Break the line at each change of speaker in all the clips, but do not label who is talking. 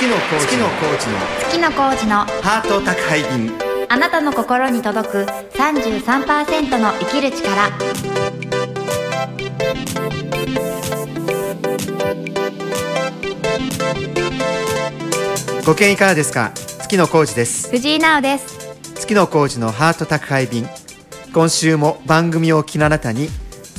月野浩二の
ハート宅配便。
あなたの心に届く 33% の生きる力。
ご機嫌いかがですか。月野浩二です。
藤井直です。
月野浩二のハート宅配便。今週も番組をお聞きのあなたに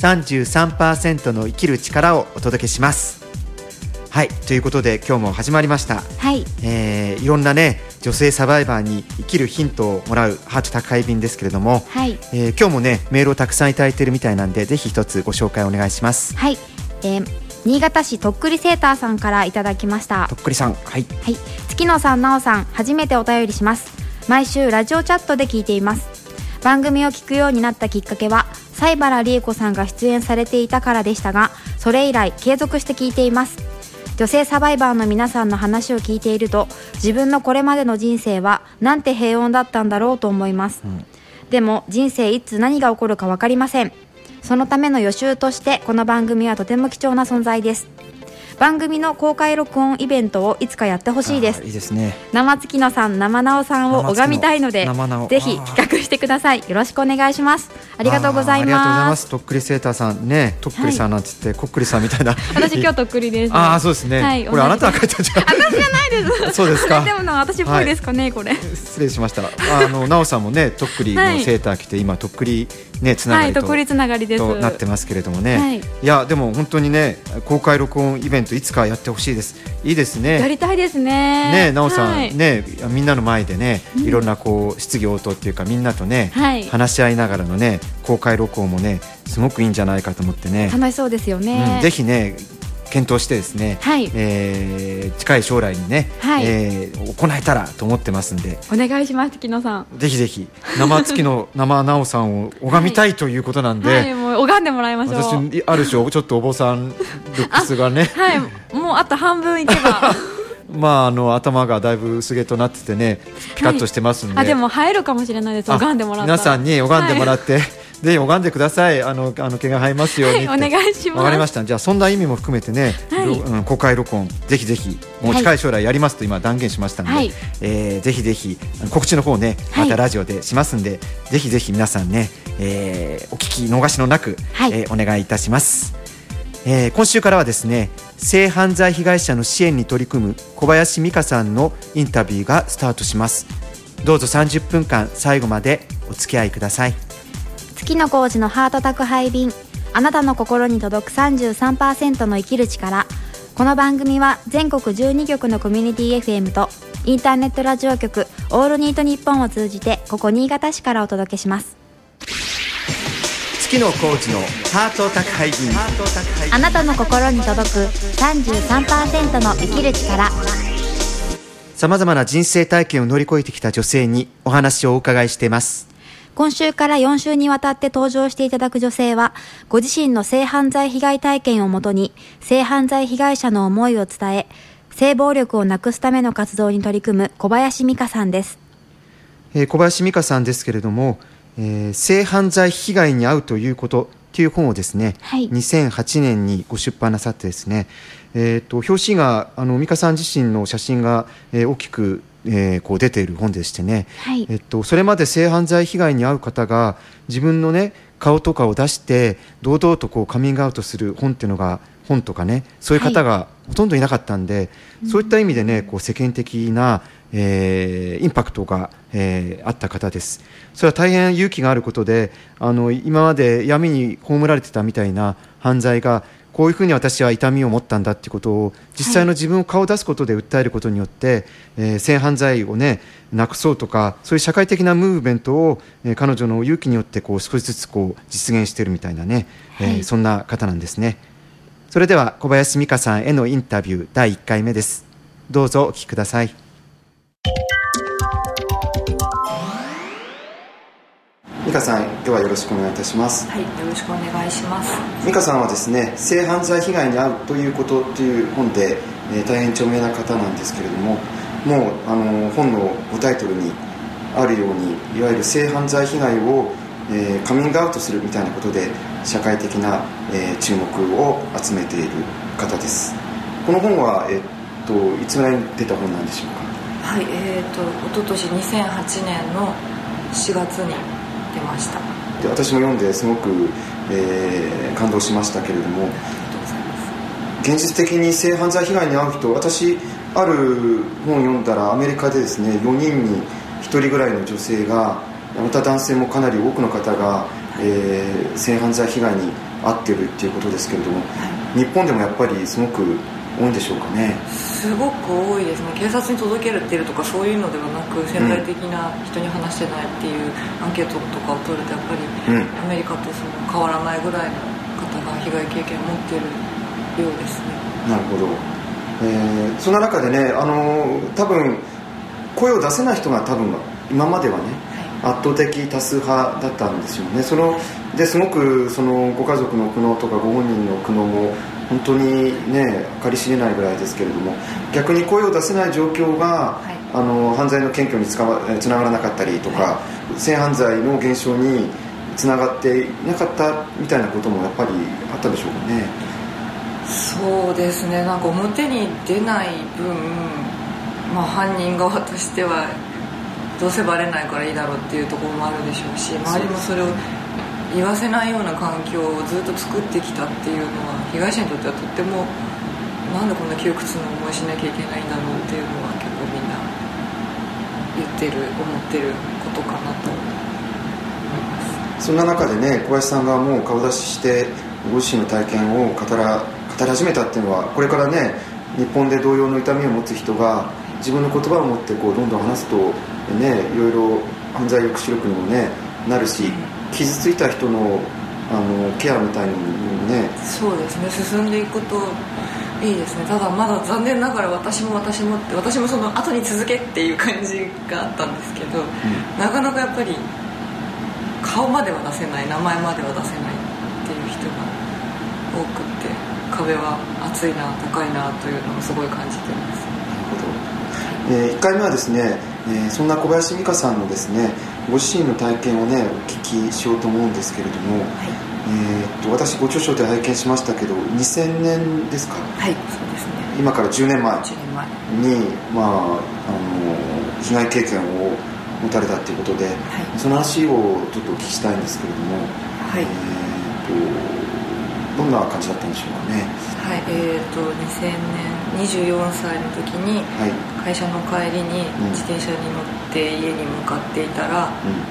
33% の生きる力をお届けします。はい、ということで今日も始まりました。
はい、
いろんなね女性サバイバーに生きるヒントをもらうハート宅配便ですけれども、
はい、
今日もねメールをたくさんいただいているみたいなんで、ぜひ一つご紹介お願いします。
はい、新潟市とっくりセーターさんからいただきました。
とっくりさん、はい、
はい、月野さん、なおさん、初めてお便りします。毎週ラジオチャットで聞いています。番組を聞くようになったきっかけは西原理恵子さんが出演されていたからでしたが、それ以来継続して聞いています。女性サバイバーの皆さんの話を聞いていると、自分のこれまでの人生はなんて平穏だったんだろうと思います。でも人生いつ何が起こるか分かりません。そのための予習としてこの番組はとても貴重な存在です。番組の公開録音イベントをいつかやってほしいです。
いいですね。
生月野さん、生直さんを拝みたいので、ぜひ企画してください。よろしくお願いします。ありがとうございます。
ありがとうございます。とっくりセーターさんね、とっくりさんなんて言って、こっくりさんみたいな
私今日とっくりです。
そうですね、
はい、
これあなたが書いたんじゃ
私じゃないです
そうですか。
でも私っぽいですかね、はい、これ
失礼しました。なおさんもねとっくりのセーター着て、今とっくりねつながりと、
とっくりつながりです
となってますけれどもね、
はい、
いやでも本当にね公開録音イベントいつかやってほしいです。いいですね。
やりたいですね。
ね、なおさん、はい、ね、みんなの前でね、いろんなこう質疑応答っていうか、みんなとね、はい、話し合いながらのね公開録音もねすごくいいんじゃないかと思ってね、
楽しそうですよね。
ぜひね検討してですね、
はい、
近い将来にね、
はい、
行えたらと思ってますんで、
お願いします。月野さん、
ぜひぜひ生月の生なおさんを拝みたいということなんで、
はいはい、もう拝んでもらいましょう。
私ある種ちょっとお坊さんルックスがね
はい、もうあと半分いけば
頭がだいぶ薄毛となっててね、ピカッとしてますんで、
でも生えるかもしれないです。拝んでもらったら、
皆さんに拝んでもらって、ぜひ拝んでください。毛が生えますようにって、
はい、お願いします。
わかりました。じゃあそんな意味も含めてね、はい、公開録音ぜひぜひもう近い将来やりますと今断言しましたので、はい、ぜひぜひ告知の方ねまたラジオでしますんで、はい、ぜひぜひ皆さんね、お聞き逃しのなく、はい、お願いいたします。今週からはですね、性犯罪被害者の支援に取り組む小林美香さんのインタビューがスタートします。どうぞ30分間最後までお付き合いください。
月野浩二のハート宅配便、あなたの心に届く 33% の生きる力。この番組は全国12局のコミュニティ FM とインターネットラジオ局オールニートニッポンを通じて、ここ新潟市からお届けします。
月野浩二のハート宅配便、
あなたの心に届く 33% の生きる力。
さまざまな人生体験を乗り越えてきた女性にお話をお伺いしています。
今週から4週にわたって登場していただく女性は、ご自身の性犯罪被害体験をもとに性犯罪被害者の思いを伝え、性暴力をなくすための活動に取り組む小林美香さんです。
小林美香さんですけれども、性犯罪被害に遭うということという本をですね、はい、2008年にご出版なさってですね、表紙が美香さん自身の写真が、大きくこう出ている本でしてね、はい、それまで性犯罪被害に遭う方が自分のね顔とかを出して堂々とこうカミングアウトする本っていうのが、本とかね、そういう方がほとんどいなかったんで、はい、そういった意味でねこう世間的な、インパクトが、あった方です。それは大変勇気があることで、今まで闇に葬られてたみたいな犯罪がこういうふうに私は痛みを持ったんだということを実際の自分を顔を出すことで訴えることによって、性犯罪をねなくそうとか、そういう社会的なムーブメントを、彼女の勇気によってこう少しずつこう実現しているみたいなね、はい、そんな方なんですね。それでは小林美香さんへのインタビュー第1回目です。どうぞお聞きください。美香さん、今日はよろしくお願いいたします。
はい、よろしくお願いします。
美香さんはですね、性犯罪被害に遭うということという本で、大変著名な方なんですけれども、もう本のごタイトルにあるように、いわゆる性犯罪被害を、カミングアウトするみたいなことで社会的な、注目を集めている方です。この本は、 いつぐらいに出た本なんでしょうか。
はい、一昨年2008年の4月に出ました。
で私も読んですごく、感動しましたけれども、現実的に性犯罪被害に遭う人、私ある本を読んだらアメリカでですね、4人に1人ぐらいの女性が、また男性もかなり多くの方が、性犯罪被害に遭っているっていうことですけれども、日本でもやっぱりすごく多いんでしょうかね。
すごく多いですね。警察に届けるっていうとかそういうのではなく、潜在的な人に話してないっていうアンケートとかを取ると、やっぱりアメリカとその変わらないぐらいの方が被害経験を持っているようですね。
なるほど。そんな中でね、多分声を出せない人が多分今まではね、圧倒的多数派だったんですよね。ですごくそのご家族の苦悩とかご本人の苦悩も本当にね計り知れないぐらいですけれども、逆に声を出せない状況が、犯罪の検挙につながらなかったりとか、性犯罪の減少につながっていなかったみたいなこともやっぱりあったでしょうかね。
そうですね、なんか表に出ない分、犯人側としてはどうせバレないからいいだろうっていうところもあるでしょうし、周りもそれを言わせないような環境をずっと作ってきたっていうのは、被害者にとってはとってもなんでこんな窮屈な思いしなきゃいけないんだろうっていうのは結構みんな言ってる思ってることかなと思います。
そんな中でね、小林さんがもう顔出ししてご自身の体験を語り始めたっていうのは、これからね日本で同様の痛みを持つ人が自分の言葉を持ってどんどん話すとね、いろいろ犯罪抑止力にもねなるし、傷ついた人のケアみたいなのにもね。
そうですね、進んでいくといいですね。ただまだ残念ながら私もその後に続けっていう感じがあったんですけど、なかなかやっぱり顔までは出せない、名前までは出せないっていう人が多くって、壁は厚いな高いなというのをすごい感じています。
なるほど。1回目はですね、そんな小林美香さんのですねご自身の体験をねお聞きしようと思うんですけれども、私ご著書で拝見しましたけど2000年ですか。
はい、そうですね。
今から10年前に、被害経験を持たれたということで、その話をちょっとお聞きしたいんですけれども、どんな感じだったんでしょうかね。
はい、2000年24歳の時に会社の帰りに自転車に乗って家に向かっていたら、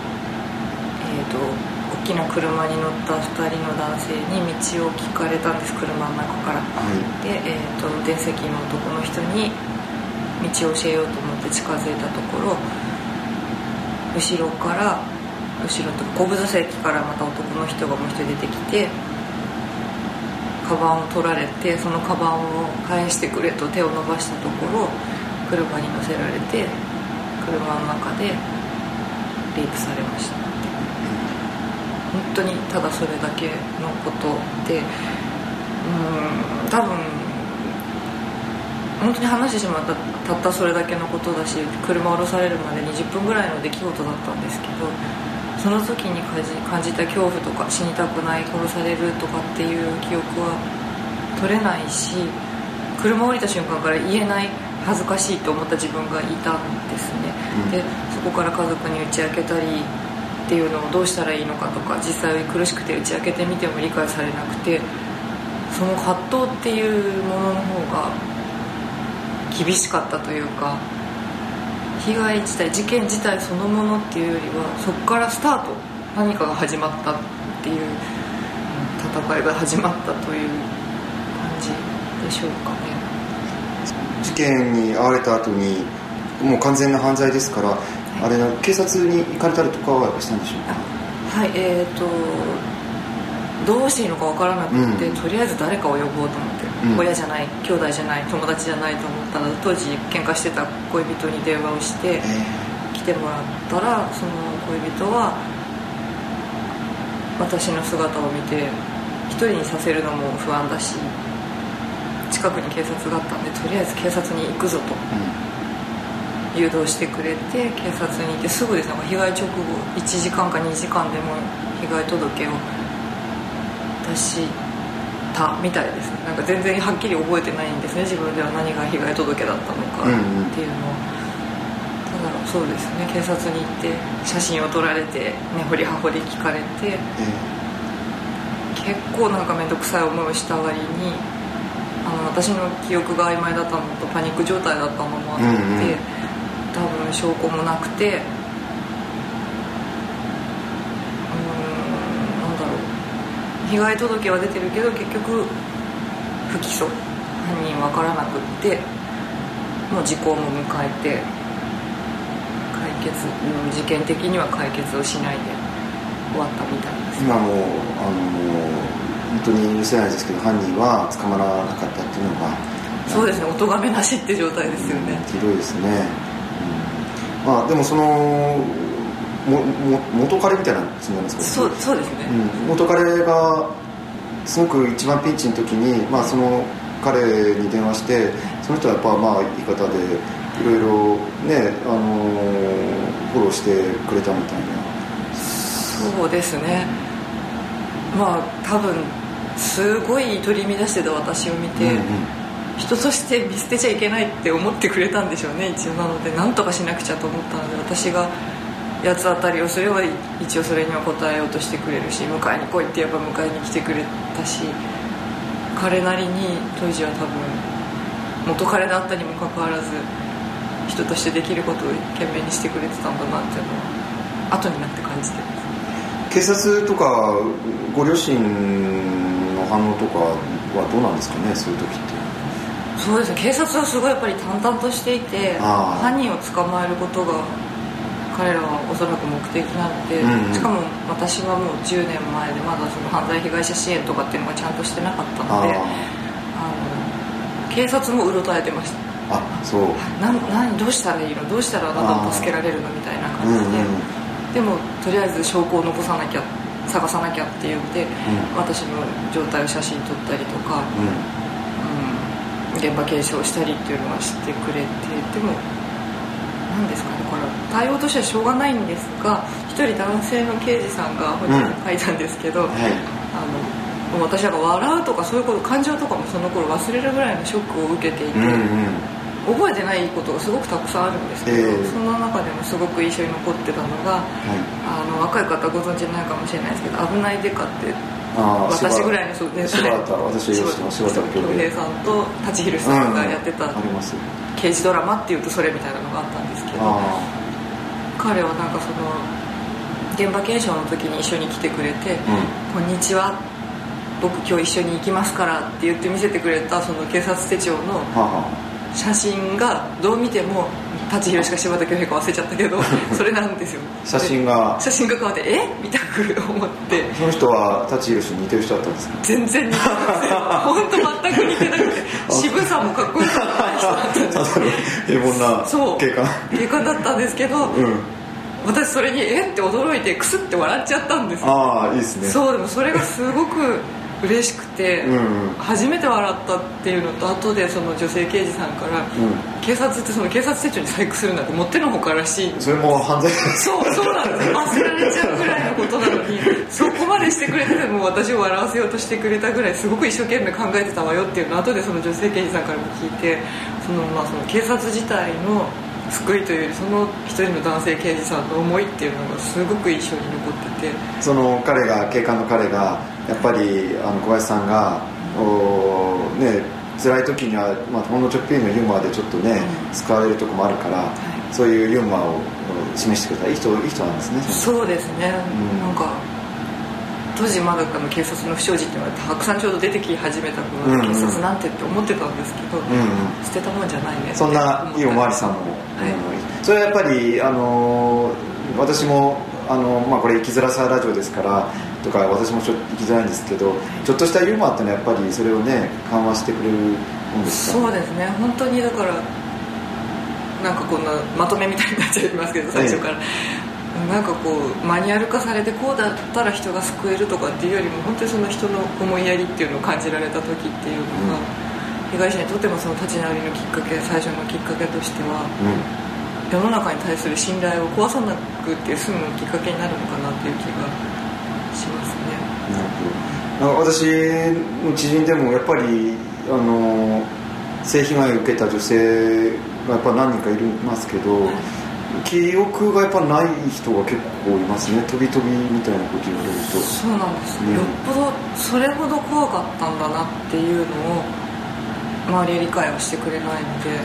大きな車に乗った2人の男性に道を聞かれたんです、車の中から。で、運転席の男の人に道を教えようと思って近づいたところ、後ろと後部座席からまた男の人がもう一人出てきて、カバンを取られて、そのカバンを返してくれと手を伸ばしたところ、車に乗せられて車の中でレイプされました。本当にただそれだけのことで、多分本当に話してしまったたったそれだけのことだし、車を降ろされるまで20分ぐらいの出来事だったんですけど、その時に感じた恐怖とか、死にたくない、殺されるとかっていう記憶は取れないし、車を降りた瞬間から言えない、恥ずかしいと思った自分がいたんですね。でそこから家族に打ち明けたりっていうのをどうしたらいいのかとか、実際苦しくて打ち明けてみても理解されなくて、その葛藤っていうものの方が厳しかったというか、被害自体、事件自体そのものっていうよりは、そこからスタート、何かが始まったっていう、戦いが始まったという感じでしょうかね。
事件に遭われた後にもう完全な犯罪ですから、あれ警察に行かれたりとかはしたんでしょうか。
はい、どうしていいのか分からなくて、とりあえず誰かを呼ぼうと思って、親じゃない、兄弟じゃない、友達じゃないと思ったら、当時喧嘩してた恋人に電話をして来てもらったら、その恋人は私の姿を見て、一人にさせるのも不安だし、近くに警察があったんで、とりあえず警察に行くぞと誘導してくれて、警察に行ってすぐですね、被害直後1時間か2時間でも被害届を出したみたいですね。なんか全然はっきり覚えてないんですね、自分では何が被害届だったのかっていうのを、ただそうですね、警察に行って写真を撮られて根掘り葉掘り聞かれて、結構なんか面倒くさい思いをした割に私の記憶が曖昧だったのとパニック状態だったのもあって、多分証拠もなくて、なんだろう、被害届は出てるけど結局不起訴、犯人分からなくってもう時効も迎えて事件的には解決をしないで終わったみたいです。
今も本当に許せないですけど、犯人は捕まらなかったっていうのが、
そうですね、お咎めなしって状態ですよね。
ひどいですね。まあでもその元彼みたいなつもりなんですかね。
そうですね、
元彼がすごく一番ピンチの時に、まあ、その彼に電話して、その人はやっぱまあ言い方でいろいろね、フォローしてくれたみたいな。
そうですね、まあ多分すごい取り乱してた私を見て、人として見捨てちゃいけないって思ってくれたんでしょうね、一応。なので何とかしなくちゃと思ったので、私が八つ当たりをすれば一応それには応えようとしてくれるし、迎えに来いって言えば迎えに来てくれたし、彼なりに当時は多分元彼だったにもかかわらず人としてできることを懸命にしてくれてたんだなっていうのは後になって感じてます。
警察とかご両親の反応とかはどうなんですかね、そういう時って。
そうですね、警察はすごいやっぱり淡々としていて、犯人を捕まえることが彼らはおそらく目的なので、しかも私はもう10年前でまだその犯罪被害者支援とかっていうのがちゃんとしてなかったので、警察もうろたえてました。
そう。
どうしたらいいの、どうしたらあなたを助けられるのみたいな感じで、でもとりあえず証拠を残さなきゃ、探さなきゃって言って、私の状態を写真撮ったりとか、現場検証したりっていうのはしてくれて、でも何ですかね、これ対応としてはしょうがないんですが、一人男性の刑事さんが本に書いたんですけど、私が笑うとかそういうこと、感情とかもその頃忘れるぐらいのショックを受けていて、覚えてないことがすごくたくさんあるんですけど、その中でもすごく印象に残ってたのが、若い方ご存知ないかもしれないですけど、危ないデカって私ぐらいの
柴田恭
平さんと舘ひろしさんがやってた刑事ドラマっていうとそれみたいなのがあったんですけど、彼はなんかその現場検証の時に一緒に来てくれて、こんにちは、僕今日一緒に行きますからって言って見せてくれたその警察手帳の写真がどう見ても舘ひろしか柴田恭平か忘れちゃったけどそれなんですよ。
写真が
変わってみたく思って、
その人は舘ひろしに似てる人だったんですか。
全然似てなくて、本当全く似てなくて、渋さもかっこよくない人だったんです
平凡な
警官だったんですけど、私それにって驚いてクスって笑っちゃったんですよ。
いいですね。
そう、でもそれがすごく嬉しくて、初めて笑ったっていうのと、後でその女性刑事さんから、警察ってその警察手帳に細工するなんてもってのほからしい、
それも犯罪
そうなんですよ、忘れられちゃうぐらいのことなのにそこまでしてくれてても私を笑わせようとしてくれたぐらいすごく一生懸命考えてたわよっていうのを後でその女性刑事さんからも聞いて、その警察自体の救いというより、その一人の男性刑事さんの思いっていうのがすごく印象に残ってて、
その警官の彼がやっぱり小林さんが辛い時には、ほんのちょっぴりのユーモアでちょっとね、使われるとこもあるから、そういうユーモアを示してくれたいい人なんですね。
そうですね、なんか当時まだ警察の不祥事っていうのはたくさんちょうど出てき始めた頃、警察なんてって思ってたんですけど、捨てたもんじゃないねって、
そんないいおまわりさんも、それはやっぱり私もこれ生きづらさラジオですからとか、私も生きづらいんですけど、ちょっとしたユーモアってのはやっぱりそれをね、緩和してくれるもんですか。
そうですね、本当に。だからなんかこんなまとめみたいになっちゃいますけど、最初から、なんかこうマニュアル化されて、こうだったら人が救えるとかっていうよりも、本当にその人の思いやりっていうのを感じられた時っていうのが、被害者にとってもその立ち直りのきっかけ、最初のきっかけとしては、世の中に対する信頼を壊さなくて済むきっかけになるのかなっていう気がしますね。
な私の知人でもやっぱり性被害を受けた女性がやっぱ何人かいますけど、記憶がやっぱない人が結構いますね。飛び飛びみたいなこと言われると。
そうなんです、よっぽどそれほど怖かったんだなっていうのを周りは理解をしてくれないので、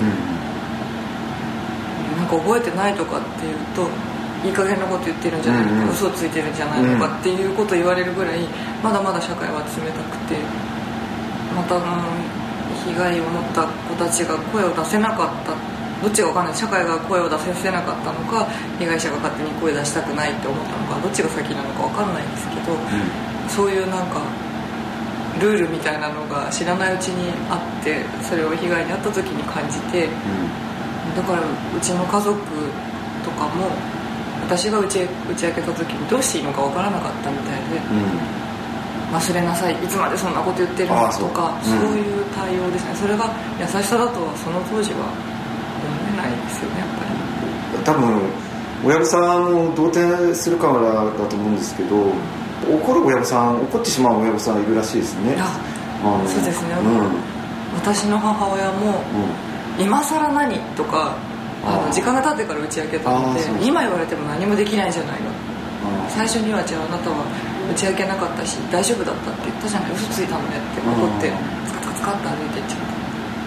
なんか覚えてないとかっていうといい加減なこと言ってるんじゃないのか、嘘ついてるんじゃないのかっていうことを言われるぐらいまだまだ社会は冷たくて、また被害を持った子たちが声を出せなかった、どっちが分かんない、社会が声を出せなかったのか被害者が勝手に声出したくないって思ったのか、どっちが先なのか分かんないんですけど、そういうなんかルールみたいなのが知らないうちにあって、それを被害に遭った時に感じて、だからうちの家族とかも私が打ち明けた時にどうしていいのか分からなかったみたいで、忘れなさい、いつまでそんなこと言ってるのとか、そういう対応ですね。それが優しさだとはその当時は思えないですよね、やっぱり。
多分親御さんを動転するからだと思うんですけど、怒る親御さん、怒ってしまう親御さんいるらしいですね。
そうですね、私の母親も、今更何とか時間が経ってから打ち明けたので、今言われても何もできないじゃないの。最初にはじゃああなたは打ち明けなかったし大丈夫だったって言ったじゃない、嘘ついたのねって怒ってスカツカツカって歩いていっちゃった。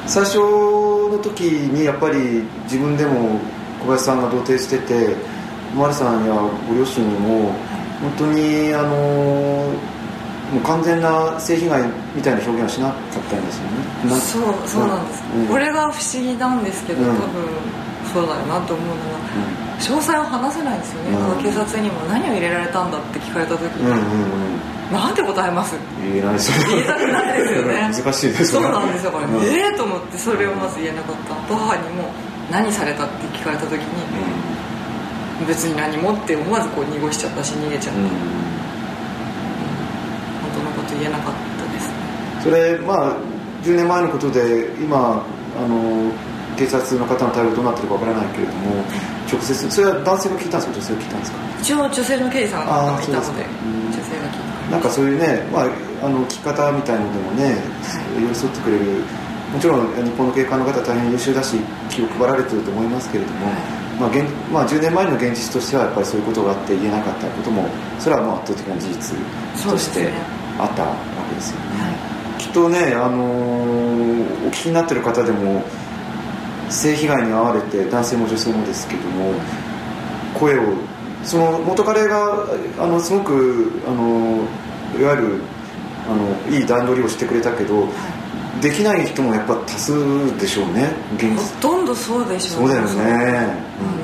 最初の時にやっぱり自分でも小林さんが同定してて、マリさんやご両親にも本当にもう完全な性被害みたいな表現はしなかったんですよね。
そうなんです、これが不思議なんですけど、多分そうだよなと思うのは、詳細を話せないんですよね。警察にも何を入れられたんだって聞かれた時に、なんて答えます？
言えないですよね。
言いたくないですよね。
難しいです
よね。そうなんですよ、これ。と思ってそれをまず言えなかったと、母にも何されたって聞かれた時に、別に何もって思わずこう濁しちゃったし逃げちゃった、本当のこと言えなかったですね。
それ10年前のことで今警察の方の対応どうなってるかわからないけれども、直接それは男性が聞いたんですか、女性が聞いたんですか？
一応女性の刑事さんがいたので、女性が聞いた。
なんかそういうね、聞き方みたいのでもね、寄り添ってくれる、もちろん日本の警官の方は大変優秀だし気を配られてると思いますけれども、10年前の現実としてはやっぱりそういうことがあって言えなかったことも、それは圧倒的な事実としてあったわけですよね。きっとね、お聞きになってる方でも性被害に遭われて、男性も女性もですけども、声をその元彼がすごくいわゆるいい段取りをしてくれたけど、できない人もやっぱ多数でしょうね。
ほとんどそうでしょうね。
そうだよね。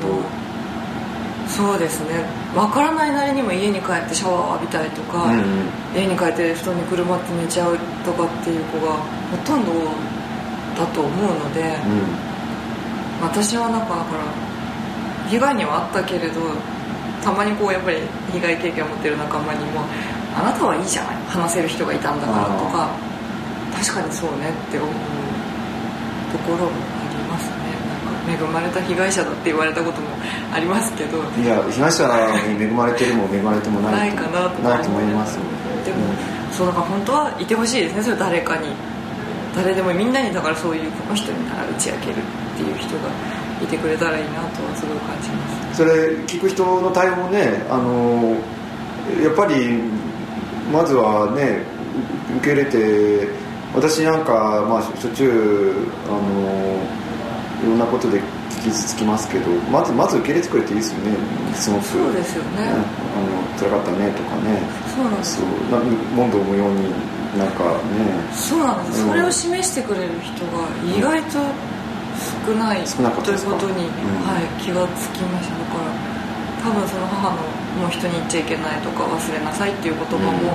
そうですね。分からないなりにも家に帰ってシャワーを浴びたりとか、家に帰って布団にくるまって寝ちゃうとかっていう子がほとんどだと思うので、私はだから被害にはあったけれど、たまにこうやっぱり被害経験を持ってる仲間にも、あなたはいいじゃない、話せる人がいたんだからとか、確かにそうねって思うところもありますね。なんか恵まれた被害者だって言われたこともありますけど、
いや、被害者に恵まれてるも恵まれてもない
かなと
思います。
でも、そうだから本当はいてほしいですね。それ誰かに、誰でもみんなに、だからそういうこの人になら打ち明けるっていう人がいてくれたらいいなとはすごい感じます。
それ聞く人の対応もね、やっぱりまずはね受け入れて、私なんかしょっちゅういろんなことで聞きつきますけど、まず受け入れてくれていいですよね。すごく
そうですよね。
辛かったねとかね。
そうなんですよ。
問答無用になんかね。
そうなんです。それを示してくれる人が意外と少ないということに、気がつきました。だから多分その母のもう人に言っちゃいけないとか忘れなさいっていう言葉も、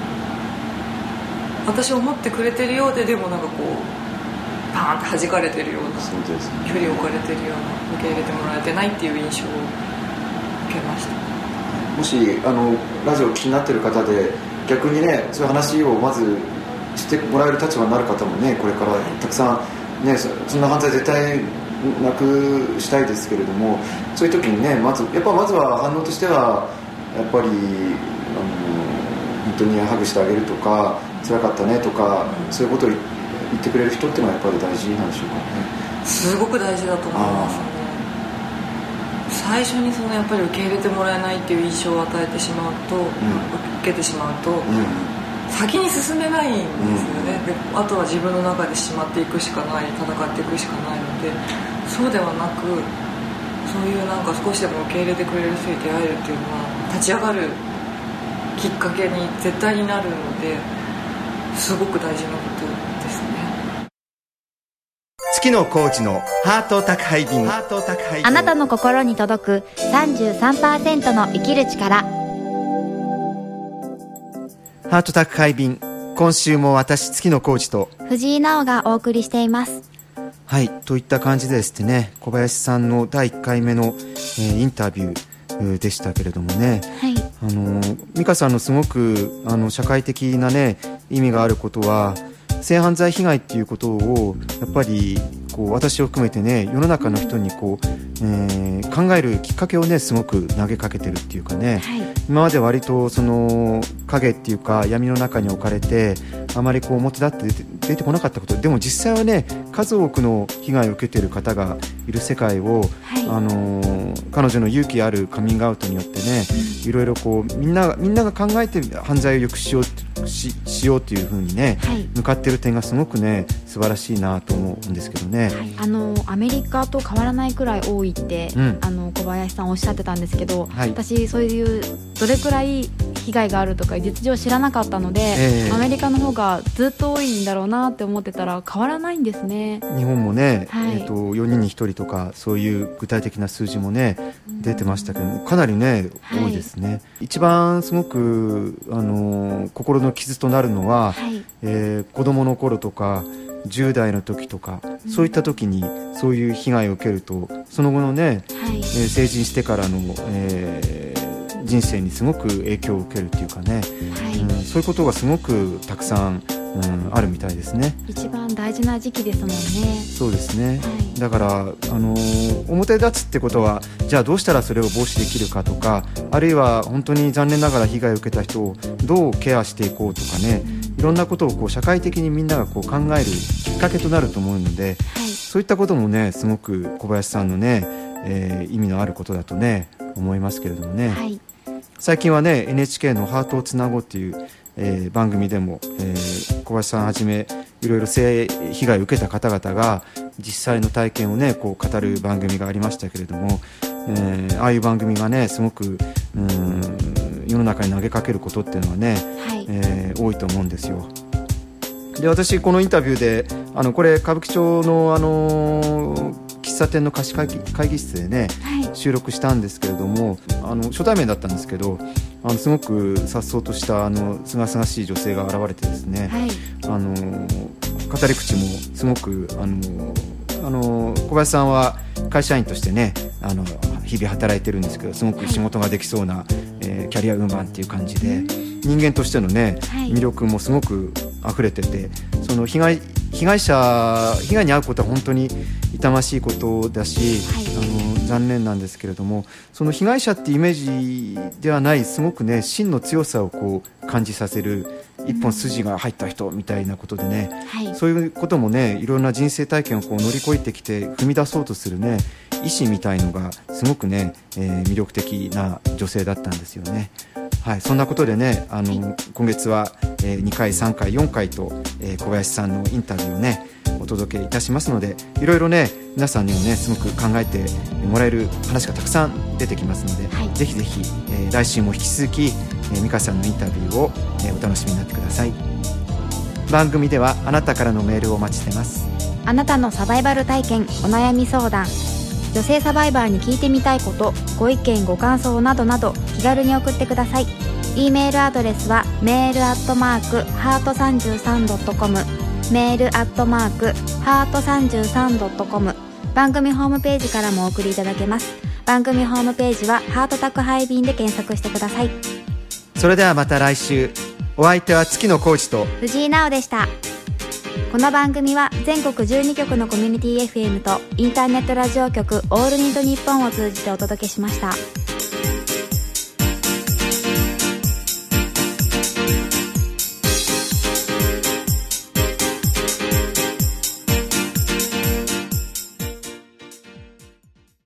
私思ってくれてるようで、でもなんかこうパーンって弾かれてるような、距離を置かれてるような、受け入れてもらえてないっていう印象を受けました。
もしラジオ気になってる方で逆にね、そういう話をまずしてもらえる立場になる方もね、これからたくさんね、そんな犯罪絶対なくしたいですけれども、そういう時にね、まずは反応としてはやっぱり当にハグしてあげるとか、辛かったねとか、そういうことを言ってくれる人っていうのはやっぱり大事なんでしょうかね。
すごく大事だと思いますね。最初にやっぱり受け入れてもらえないっていう印象を与えてしまうと、受けてしまうと、先に進めないんですよね。であとは自分の中でしまっていくしかない、戦っていくしかないので、そうではなく、そういうなんか少しでも受け入れてくれる人に出会えるっていうのは立ち上がるきっかけに絶対になるので、すごく大事なことですね。
月野コーチのハート宅配便。
あなたの心に届く 33% の生きる力。
ハート宅配便、今週も私月野コーチと
藤井直がお送りしています。
はい、といった感じでですね、小林さんの第1回目の、インタビューでしたけれどもね、
はい、
美香さんのすごく社会的なね意味があることは、性犯罪被害っていうことをやっぱりこう私を含めてね、世の中の人にこう、考えるきっかけをねすごく投げかけてるっていうかね、
はい、
今まで割とその影っていうか闇の中に置かれて、あまりこう表立って出てこなかったこと、でも実際はね数多くの被害を受けている方がいる世界を、はい、彼女の勇気あるカミングアウトによってね、いろいろこうみんなが考えて犯罪を抑止しようというふうにね、はい、向かっている点がすごくね素晴らしいなと思うんですけどね、
はい、アメリカと変わらないくらい多いって、小林さんおっしゃってたんですけど、はい、私そういうどれくらい被害があるとか実情知らなかったので、アメリカの方がずっと多いんだろうなって思ってたら変わらないんですね。
日本もね、
はい、
4人に1人とかそういう具体的な数字もね出てましたけども、かなりね多いですね、はい、一番すごく心の傷となるのは、はい、子供の頃とか10代の時とか、そういった時にそういう被害を受けると、その後のね、はい、成人してからの、人生にすごく影響を受けるっていうかね、はい、そういうことがすごくたくさん、あるみたいですね。
一番大事な時期ですもんね。
そうですね、
はい、
だから表立つってことは、じゃあどうしたらそれを防止できるかとか、あるいは本当に残念ながら被害を受けた人をどうケアしていこうとかね、いろんなことをこう社会的にみんながこう考えるきっかけとなると思うので、はい、そういったこともねすごく小林さんのね、意味のあることだとね思いますけれどもね、はい、最近はね NHK のハートをつなごうっていう、番組でも、小林さんはじめいろいろ性被害を受けた方々が実際の体験をねこう語る番組がありましたけれども、ああいう番組がねすごく世の中に投げかけることっていうのはね、はい、多いと思うんですよ。で、私このインタビューでこれ歌舞伎町の喫茶店の貸し会議室でね、はい、収録したんですけれども、初対面だったんですけど、すごく颯爽としたすがすがしい女性が現れてですね、はい、語り口もすごく小林さんは会社員としてね日々働いてるんですけど、すごく仕事ができそうな、キャリアウーマンっていう感じで、人間としてのね、はい、魅力もすごく溢れてて、その被害に遭うことは本当に痛ましいことだし、はい、残念なんですけれども、その被害者ってイメージではない、すごくね真の強さをこう感じさせる、一本筋が入った人みたいなことでね、はい、そういうこともね、いろんな人生体験をこう乗り越えてきて踏み出そうとするね意志みたいのがすごくね、魅力的な女性だったんですよね。はい、そんなことでね今月は、2回3回4回と、小林さんのインタビューをねお届けいたしますので、いろいろね皆さんにもねすごく考えてもらえる話がたくさん出てきますので、はい、ぜひぜひ、来週も引き続き、美香さんのインタビューを、お楽しみになってください。番組ではあなたからのメールをお待ちしてます。
あなたのサバイバル体験、お悩み相談、女性サバイバーに聞いてみたいこと、ご意見ご感想などなど気軽に送ってください。 E メールアドレスはmail@heart33.com、 mail@heart33.com、 番組ホームページからもお送りいただけます。番組ホームページはハート宅配便で検索してください。
それではまた来週。お相手は月野浩二と
藤井直でした。この番組は全国12局のコミュニティ FM とインターネットラジオ局オールニットニッポンを通じてお届けしました。